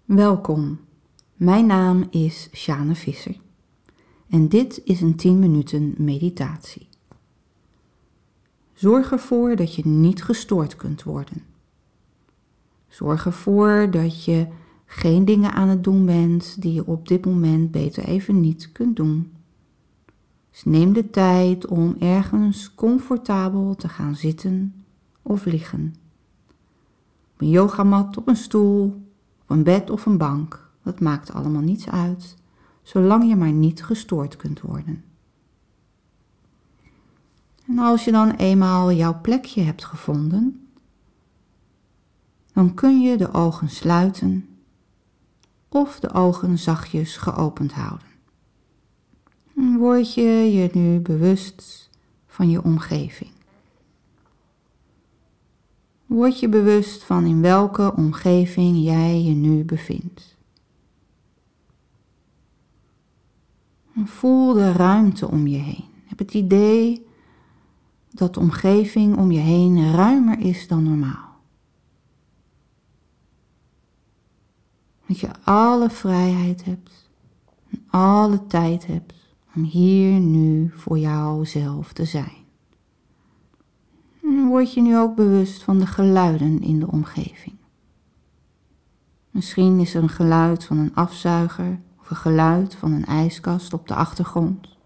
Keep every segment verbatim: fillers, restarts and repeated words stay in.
Welkom, mijn naam is Sjane Visser en dit is een tien minuten meditatie. Zorg ervoor dat je niet gestoord kunt worden. Zorg ervoor dat je geen dingen aan het doen bent die je op dit moment beter even niet kunt doen. Dus neem de tijd om ergens comfortabel te gaan zitten of liggen. Op een yogamat, op een stoel, op een bed of een bank, dat maakt allemaal niets uit, zolang je maar niet gestoord kunt worden. En als je dan eenmaal jouw plekje hebt gevonden, dan kun je de ogen sluiten of de ogen zachtjes geopend houden. En word je je nu bewust van je omgeving. Word je bewust van in welke omgeving jij je nu bevindt. En voel de ruimte om je heen. Heb het idee dat de omgeving om je heen ruimer is dan normaal. Dat je alle vrijheid hebt en alle tijd hebt om hier nu voor jouzelf te zijn. En word je nu ook bewust van de geluiden in de omgeving. Misschien is er een geluid van een afzuiger of een geluid van een ijskast op de achtergrond.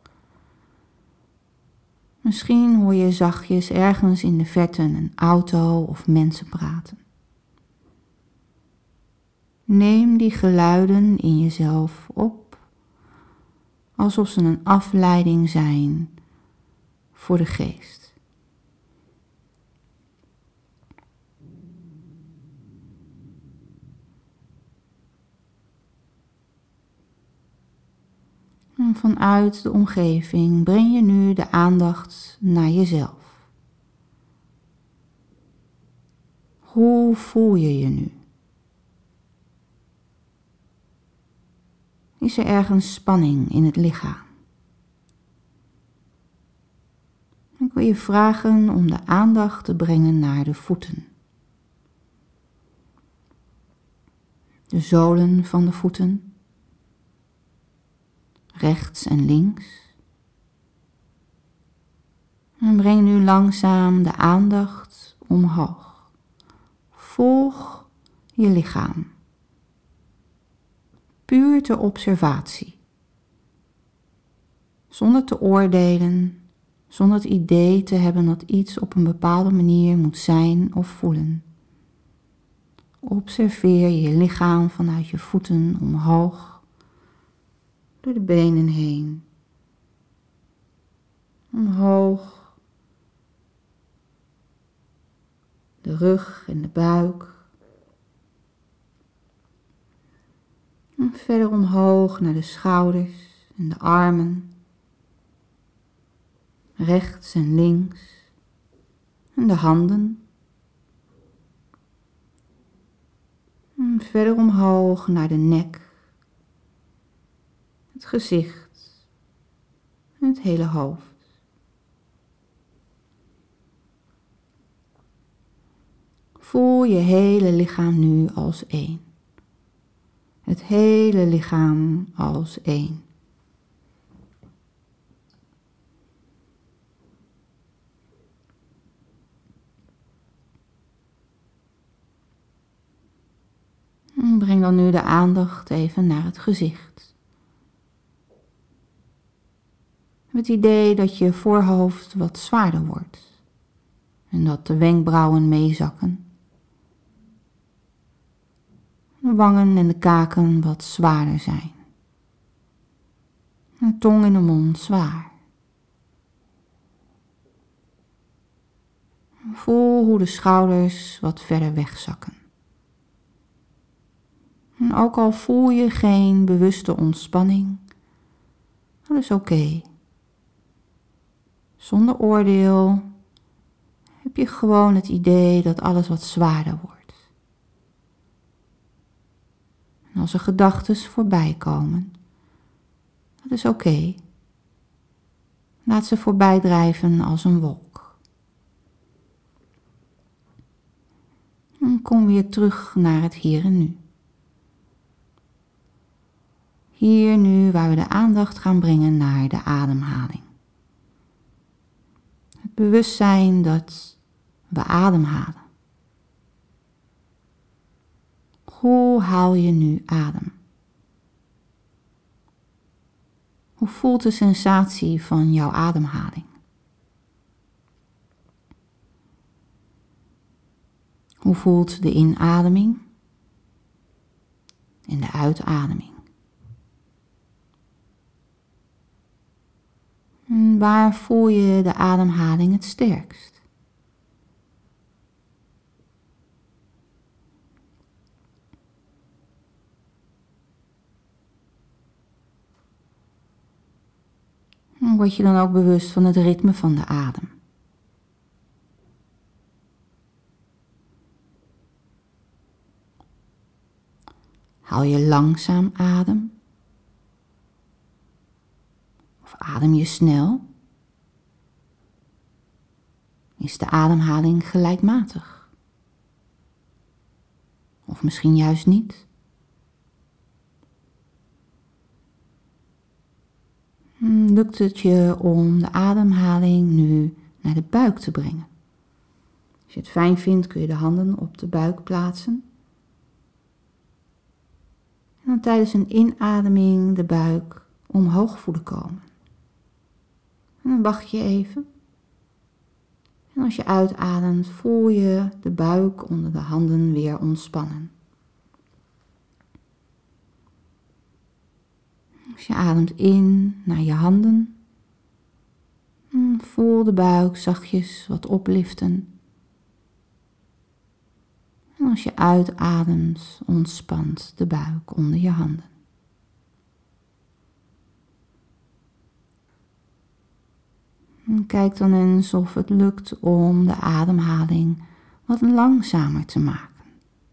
Misschien hoor je zachtjes ergens in de verte een auto of mensen praten. Neem die geluiden in jezelf op, alsof ze een afleiding zijn voor de geest. En vanuit de omgeving breng je nu de aandacht naar jezelf. Hoe voel je je nu? Is er ergens spanning in het lichaam? Ik wil je vragen om de aandacht te brengen naar de voeten. De zolen van de voeten. Rechts en links. En breng nu langzaam de aandacht omhoog. Volg je lichaam. Puur ter observatie. Zonder te oordelen, zonder het idee te hebben dat iets op een bepaalde manier moet zijn of voelen. Observeer je lichaam vanuit je voeten omhoog. Door de benen heen. Omhoog. De rug en de buik. En verder omhoog naar de schouders en de armen. Rechts en links. En de handen. En verder omhoog naar de nek. Het gezicht en het hele hoofd. Voel je hele lichaam nu als één. Het hele lichaam als één. En breng dan nu de aandacht even naar het gezicht. Het idee dat je voorhoofd wat zwaarder wordt en dat de wenkbrauwen meezakken. De wangen en de kaken wat zwaarder zijn. De tong in de mond zwaar. Voel hoe de schouders wat verder wegzakken. En ook al voel je geen bewuste ontspanning, dat is oké. Okay. Zonder oordeel heb je gewoon het idee dat alles wat zwaarder wordt. En als er gedachten voorbij komen, dat is oké. Okay. Laat ze voorbij drijven als een wolk. En kom weer terug naar het hier en nu. Hier nu waar we de aandacht gaan brengen naar de ademhaling. Het bewustzijn dat we ademhalen. Hoe haal je nu adem? Hoe voelt de sensatie van jouw ademhaling? Hoe voelt de inademing en de uitademing? En waar voel je de ademhaling het sterkst? En word je dan ook bewust van het ritme van de adem? Haal je langzaam adem? Of adem je snel? Is de ademhaling gelijkmatig? Of misschien juist niet? Lukt het je om de ademhaling nu naar de buik te brengen? Als je het fijn vindt kun je de handen op de buik plaatsen. En dan tijdens een inademing de buik omhoog voelen komen. En dan wacht je even. En als je uitademt voel je de buik onder de handen weer ontspannen. Als je ademt in naar je handen, voel de buik zachtjes wat opliften. En als je uitademt, ontspant de buik onder je handen. En kijk dan eens of het lukt om de ademhaling wat langzamer te maken.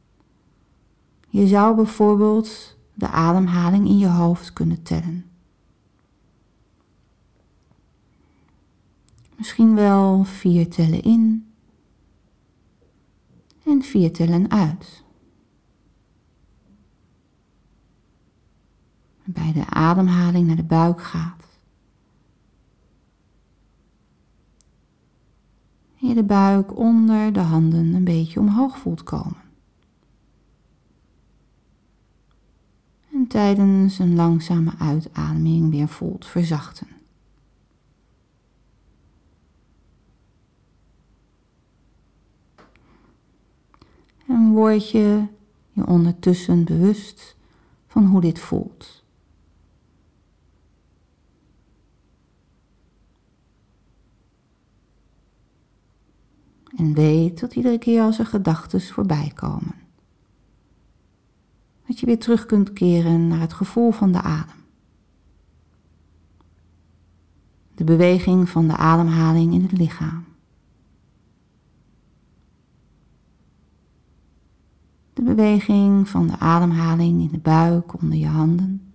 Je zou bijvoorbeeld de ademhaling in je hoofd kunnen tellen. Misschien wel vier tellen in en vier tellen uit. Bij de ademhaling naar de buik gaat. En je de buik onder de handen een beetje omhoog voelt komen. En tijdens een langzame uitademing weer voelt verzachten. En word je je ondertussen bewust van hoe dit voelt. En weet dat iedere keer als er gedachten voorbij komen, dat je weer terug kunt keren naar het gevoel van de adem. De beweging van de ademhaling in het lichaam. De beweging van de ademhaling in de buik onder je handen.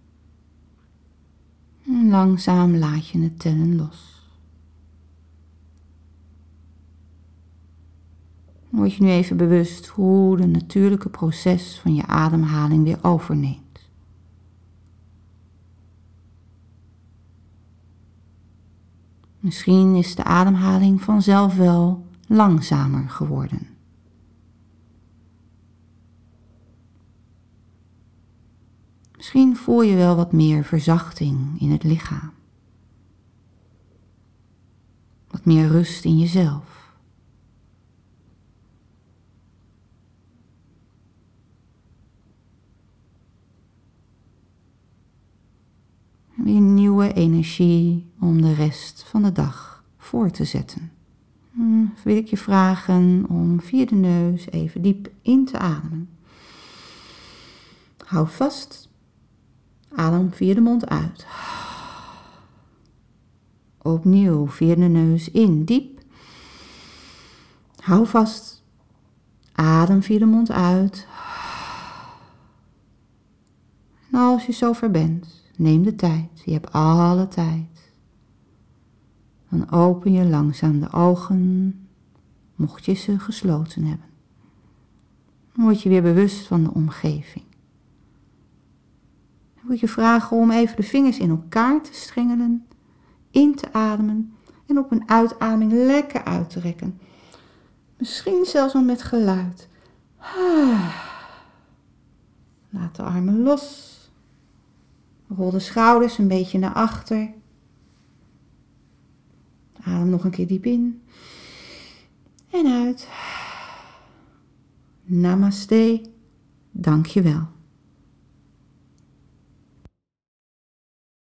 En langzaam laat je het tellen los. Word je nu even bewust hoe de natuurlijke proces van je ademhaling weer overneemt. Misschien is de ademhaling vanzelf wel langzamer geworden. Misschien voel je wel wat meer verzachting in het lichaam. Wat meer rust in jezelf. Weer nieuwe energie om de rest van de dag voor te zetten. Dan wil ik je vragen om via de neus even diep in te ademen. Hou vast. Adem via de mond uit. Opnieuw via de neus in, diep. Hou vast. Adem via de mond uit. En als je zover bent, neem de tijd. Je hebt alle tijd. Dan open je langzaam de ogen, mocht je ze gesloten hebben. Dan word je weer bewust van de omgeving. Ik wil je vragen om even de vingers in elkaar te strengelen, in te ademen en op een uitademing lekker uit te rekken. Misschien zelfs wel met geluid. Laat de armen los. Rol de schouders een beetje naar achter. Adem nog een keer diep in. En uit. Namaste. Dank je wel.